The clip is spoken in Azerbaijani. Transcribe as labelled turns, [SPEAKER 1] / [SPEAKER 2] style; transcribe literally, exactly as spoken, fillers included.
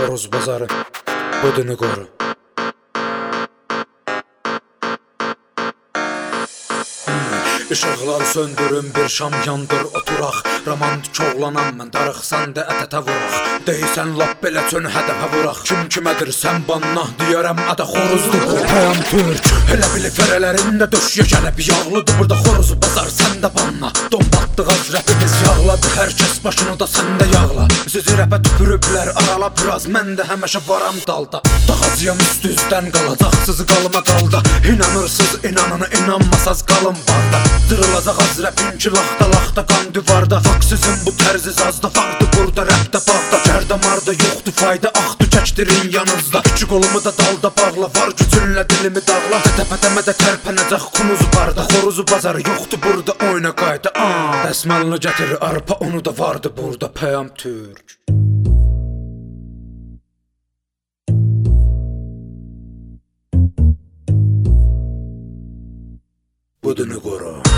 [SPEAKER 1] Xoruz bazarı, budunu qoru. Işıqlar söndürün, bir şam yandır, oturaq. Romantik oğlanam mən, darıq sən də ətətə vuraq. Deysən lap belə çön hədəfə vuraq. Kim kimədir sən banna, deyərəm ədə xoruzdur bu payam türk. Elə bili fərələrində döşüyə gəlib yağlıdır burada xoruzu bazar, sən də banna. Dombatdıq az rəpimiz yağladı, hər kəs başını da sən də yağla. Sizi rəpə tüpürüblər, arala biraz, mən də həməşə varam dalda. Dağacıyam üst üzdən qalacaq, sizi qalıma qalda. İnanırsız inanana, inanmasaz qalın barda. Dırılacaq az rəpin ki laxta laxta qan divarda. Fak sizin bu tərzi sazda vardı burada rəpdə bağda. Kərdə marda yoxdur fayda, axdı çəkdirin yanınızda. İki qolumu da dalda bağla, var gücünlə dilimi dağla. Tətəpətəmədə tərpənəcək kunuzu barda. Xoruzu bazarı yoxdur burada, oyna qayda. Dəsmalını gətir arpa, onu da vardı burada payam türk. Budunu qoru.